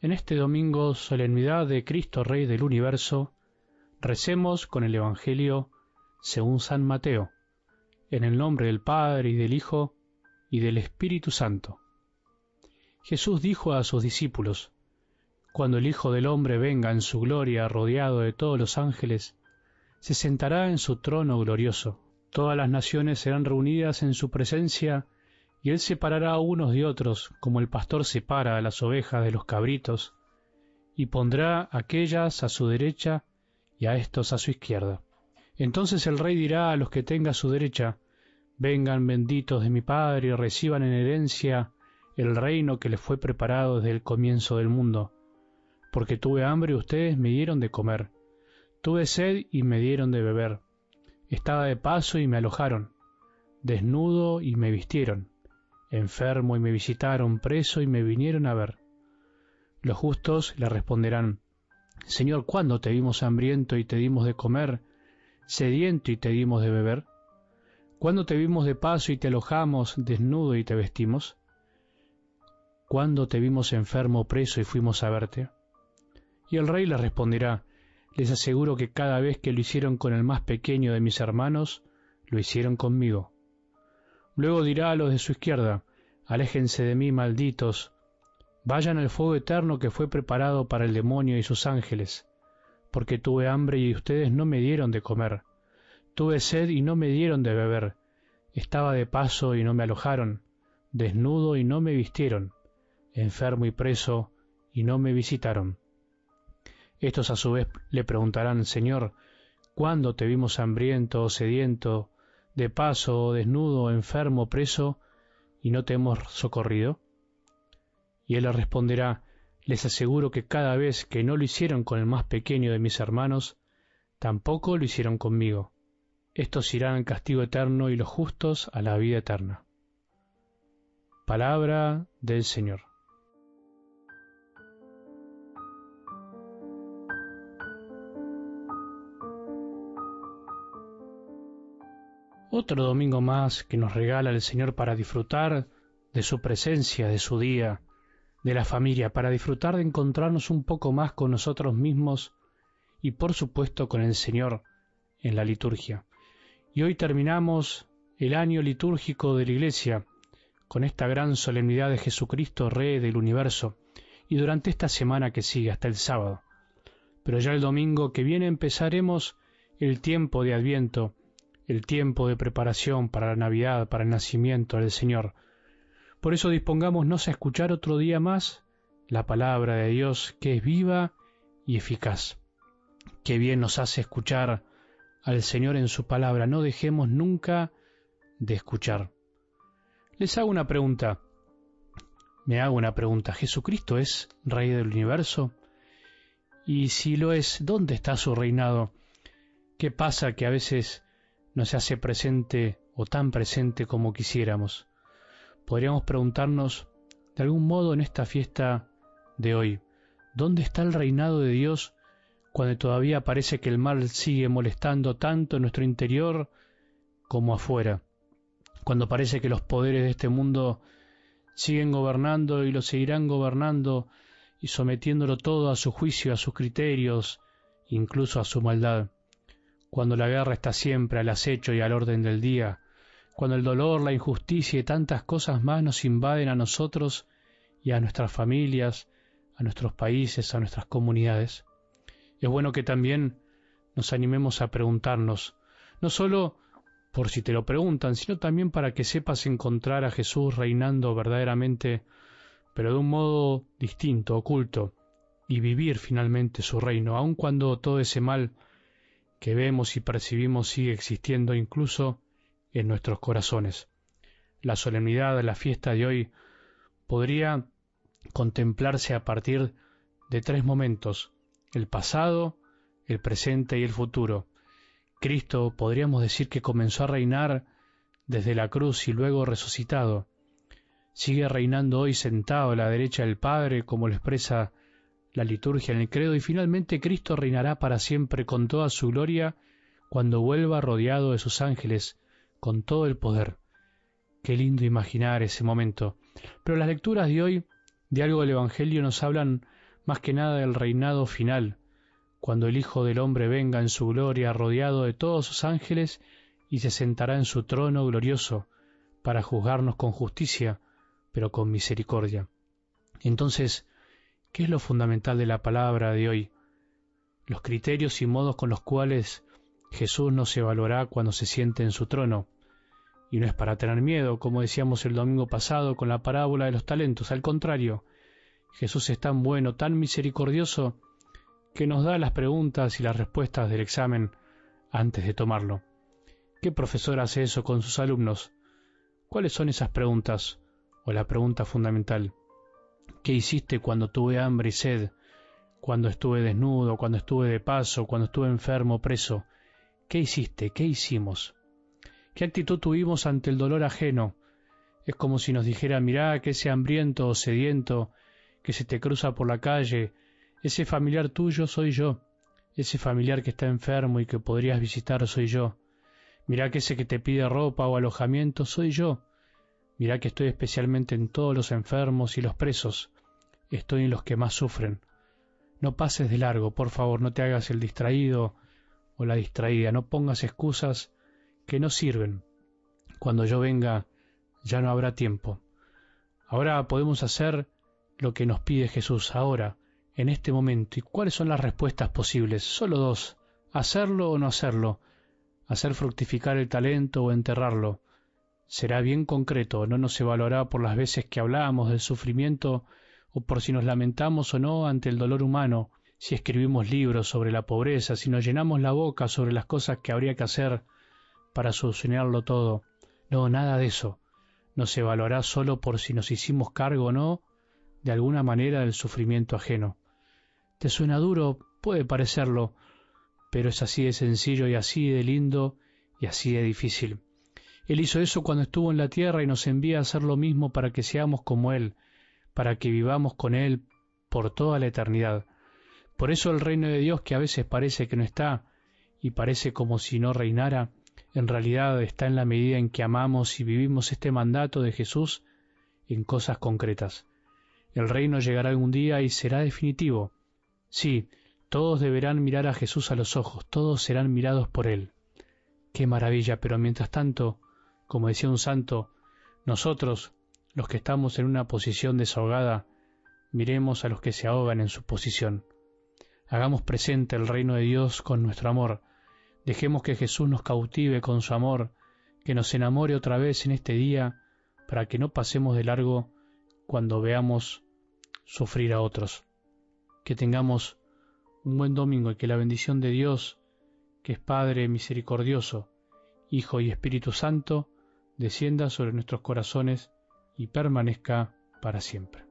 En este domingo, solemnidad de Cristo Rey del Universo, recemos con el Evangelio según San Mateo, en el nombre del Padre y del Hijo y del Espíritu Santo. Jesús dijo a sus discípulos: Cuando el Hijo del Hombre venga en su gloria rodeado de todos los ángeles, se sentará en su trono glorioso. Todas las naciones serán reunidas en su presencia, y él separará a unos de otros, como el pastor separa a las ovejas de los cabritos, y pondrá a aquellas a su derecha y a estos a su izquierda. Entonces el Rey dirá a los que tenga a su derecha: Vengan benditos de mi Padre y reciban en herencia el reino que les fue preparado desde el comienzo del mundo. Porque tuve hambre y ustedes me dieron de comer, tuve sed y me dieron de beber, estaba de paso y me alojaron, desnudo y me vistieron, enfermo y me visitaron, preso y me vinieron a ver. Los justos le responderán: Señor, ¿cuándo te vimos hambriento y te dimos de comer, sediento y te dimos de beber? ¿Cuándo te vimos de paso y te alojamos, desnudo y te vestimos? ¿Cuándo te vimos enfermo o preso y fuimos a verte? Y el rey les responderá: Les aseguro que cada vez que lo hicieron con el más pequeño de mis hermanos, lo hicieron conmigo. Luego dirá a los de su izquierda: Aléjense de mí, malditos, vayan al fuego eterno que fue preparado para el demonio y sus ángeles, porque tuve hambre y ustedes no me dieron de comer, tuve sed y no me dieron de beber, estaba de paso y no me alojaron, desnudo y no me vistieron, enfermo y preso y no me visitaron. Estos a su vez le preguntarán: Señor, ¿cuándo te vimos hambriento o sediento, de paso, desnudo, enfermo, preso, y no te hemos socorrido? Y él les responderá: Les aseguro que cada vez que no lo hicieron con el más pequeño de mis hermanos, tampoco lo hicieron conmigo. Estos irán al castigo eterno y los justos a la vida eterna. Palabra del Señor. Otro domingo más que nos regala el Señor para disfrutar de su presencia, de su día, de la familia, para disfrutar de encontrarnos un poco más con nosotros mismos y por supuesto con el Señor en la liturgia. Y hoy terminamos el año litúrgico de la Iglesia con esta gran solemnidad de Jesucristo, Rey del Universo, y durante esta semana que sigue hasta el sábado. Pero ya el domingo que viene empezaremos el tiempo de Adviento, el tiempo de preparación para la Navidad, para el nacimiento del Señor. Por eso dispongámonos a escuchar otro día más la palabra de Dios, que es viva y eficaz. Qué bien nos hace escuchar al Señor en su palabra. No dejemos nunca de escuchar. Les hago una pregunta. Me hago una pregunta. ¿Jesucristo es Rey del Universo? Y si lo es, ¿dónde está su reinado? ¿Qué pasa que a veces no se hace presente o tan presente como quisiéramos? Podríamos preguntarnos, de algún modo en esta fiesta de hoy, ¿dónde está el reinado de Dios cuando todavía parece que el mal sigue molestando tanto en nuestro interior como afuera? Cuando parece que los poderes de este mundo siguen gobernando y lo seguirán gobernando y sometiéndolo todo a su juicio, a sus criterios, incluso a su maldad. Cuando la guerra está siempre al acecho y al orden del día, cuando el dolor, la injusticia y tantas cosas más nos invaden a nosotros y a nuestras familias, a nuestros países, a nuestras comunidades. Es bueno que también nos animemos a preguntarnos, no solo por si te lo preguntan, sino también para que sepas encontrar a Jesús reinando verdaderamente, pero de un modo distinto, oculto, y vivir finalmente su reino, aun cuando todo ese mal que vemos y percibimos sigue existiendo incluso en nuestros corazones. La solemnidad de la fiesta de hoy podría contemplarse a partir de 3 momentos: el pasado, el presente y el futuro. Cristo podríamos decir que comenzó a reinar desde la cruz y luego resucitado. Sigue reinando hoy sentado a la derecha del Padre, como lo expresa la liturgia en el credo, y finalmente Cristo reinará para siempre con toda su gloria cuando vuelva rodeado de sus ángeles con todo el poder. Qué lindo imaginar ese momento. Pero las lecturas de hoy, de algo del Evangelio, nos hablan más que nada el reinado final, cuando el Hijo del Hombre venga en su gloria rodeado de todos sus ángeles y se sentará en su trono glorioso para juzgarnos con justicia, pero con misericordia. Entonces, ¿qué es lo fundamental de la palabra de hoy? Los criterios y modos con los cuales Jesús nos evaluará cuando se siente en su trono. Y no es para tener miedo, como decíamos el domingo pasado con la parábola de los talentos. Al contrario, Jesús es tan bueno, tan misericordioso, que nos da las preguntas y las respuestas del examen antes de tomarlo. ¿Qué profesor hace eso con sus alumnos? ¿Cuáles son esas preguntas? O la pregunta fundamental: ¿qué hiciste cuando tuve hambre y sed? Cuando estuve desnudo, cuando estuve de paso, cuando estuve enfermo, preso. ¿Qué hiciste? ¿Qué hicimos? ¿Qué actitud tuvimos ante el dolor ajeno? Es como si nos dijera: mirá que ese hambriento o sediento que se te cruza por la calle, ese familiar tuyo soy yo, ese familiar que está enfermo y que podrías visitar soy yo. Mirá que ese que te pide ropa o alojamiento soy yo. Mirá que estoy especialmente en todos los enfermos y los presos. Estoy en los que más sufren. No pases de largo, por favor, no te hagas el distraído o la distraída, no pongas excusas que no sirven. Cuando yo venga, ya no habrá tiempo. Ahora podemos hacer lo que nos pide Jesús, ahora, en este momento. ¿Y cuáles son las respuestas posibles? Solo dos: hacerlo o no hacerlo, hacer fructificar el talento o enterrarlo. Será bien concreto, no nos evaluará por las veces que hablamos del sufrimiento o por si nos lamentamos o no ante el dolor humano, si escribimos libros sobre la pobreza, si nos llenamos la boca sobre las cosas que habría que hacer para solucionarlo todo. No, nada de eso. Nos evaluará solo por si nos hicimos cargo o no, de alguna manera, del sufrimiento ajeno. ¿Te suena duro? Puede parecerlo, pero es así de sencillo y así de lindo y así de difícil. Él hizo eso cuando estuvo en la tierra y nos envía a hacer lo mismo para que seamos como Él, para que vivamos con Él por toda la eternidad. Por eso el reino de Dios, que a veces parece que no está y parece como si no reinara, en realidad está en la medida en que amamos y vivimos este mandato de Jesús en cosas concretas. El reino llegará algún día y será definitivo. Sí, todos deberán mirar a Jesús a los ojos, todos serán mirados por Él. ¡Qué maravilla! Pero mientras tanto, como decía un santo, nosotros, los que estamos en una posición desahogada, miremos a los que se ahogan en su posición. Hagamos presente el reino de Dios con nuestro amor. Dejemos que Jesús nos cautive con su amor, que nos enamore otra vez en este día, para que no pasemos de largo cuando veamos sufrir a otros. Que tengamos un buen domingo y que la bendición de Dios, que es Padre misericordioso, Hijo y Espíritu Santo, descienda sobre nuestros corazones y permanezca para siempre.